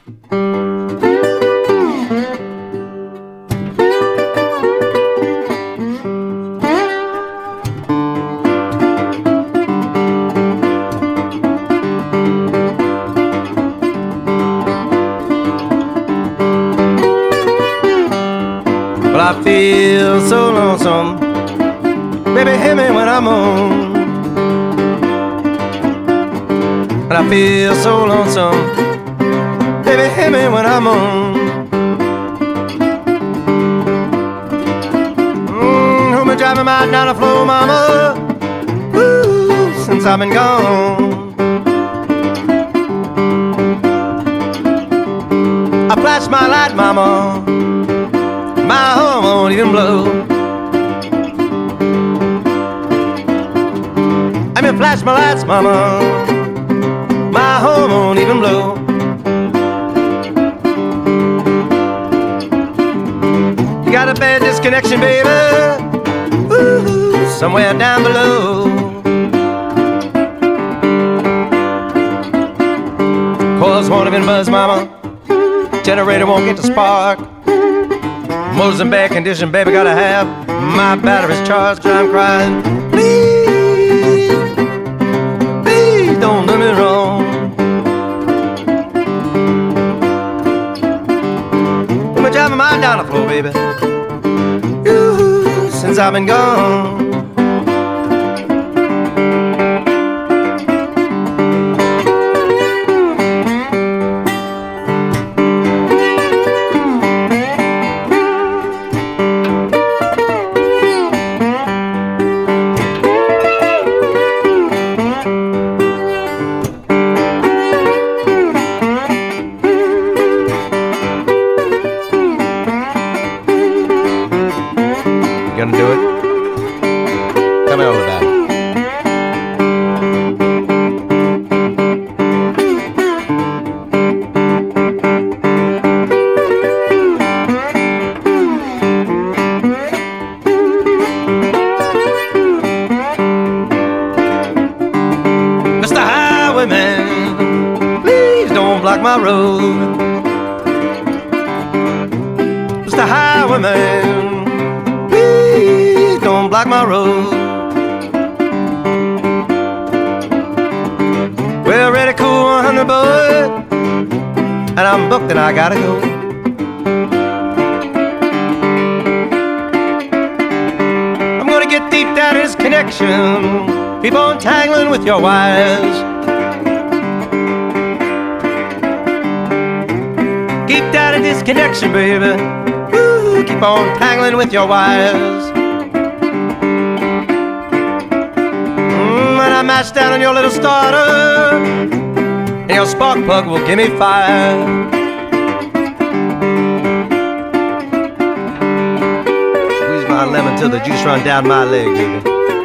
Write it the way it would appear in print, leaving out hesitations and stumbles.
Well, I feel so lonesome. Baby, hear me when I'm on. And I feel so lonesome. Baby, hear me when I'm on. Who been driving my down the floor, mama? Ooh, since I've been gone. I flash my light, mama. My horn won't even blow. I mean, flash my lights, mama. My horn won't even blow. You got a bad disconnection, baby. Ooh, somewhere down below. Coils won't even buzz, mama. Generator won't get to spark. Motors in bad condition, baby, gotta have my batteries charged. I'm crying, please, please don't do me wrong. I've been driving mine down the floor, baby, ooh, since I've been gone. Gonna do it? Tell me all about it. Mr. Highwayman, please don't block my road. Mr. Highwayman, don't block my road. Well, ready, cool, 100, boy, and I'm booked and I gotta go. I'm gonna get deep down in this connection, keep on tangling with your wires. Keep down in this connection, baby. Ooh, keep on tangling with your wires. I match down on your little starter, and your spark plug will give me fire. Squeeze my lemon till the juice run down my leg, baby.